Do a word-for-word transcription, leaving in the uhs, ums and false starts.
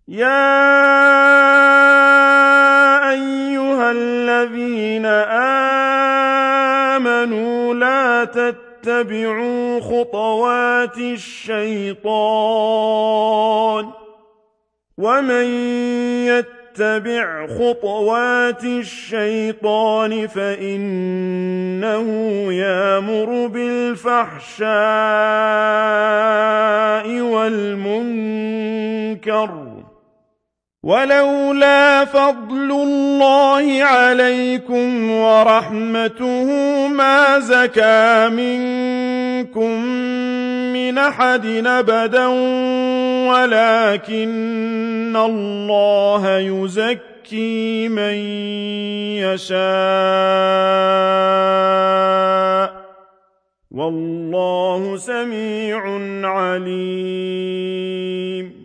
يَا أَيُّهَا الَّذِينَ آمَنُوا لَا تَتَّبِعُوا خُطُوَاتِ الشَّيْطَانِ ۚ وَمَن يَتَّبِعْ خُطُوَاتِ الشَّيْطَانِ فَإِنَّهُ يَأْمُرُ بِالْفَحْشَاءِ وَالْمُنكَرِ ۚ وَلَوْلَا فَضْلُ اللَّهِ عَلَيْكُمْ وَرَحْمَتُهُ مَا زَكَىٰ مِنكُم مِّنْ أَحَدٍ أَبَدًا وَلَٰكِنَّ اللَّهَ يُزَكِّي مَن يَشَاءُ ۗ وَاللَّهُ سَمِيعٌ عَلِيمٌ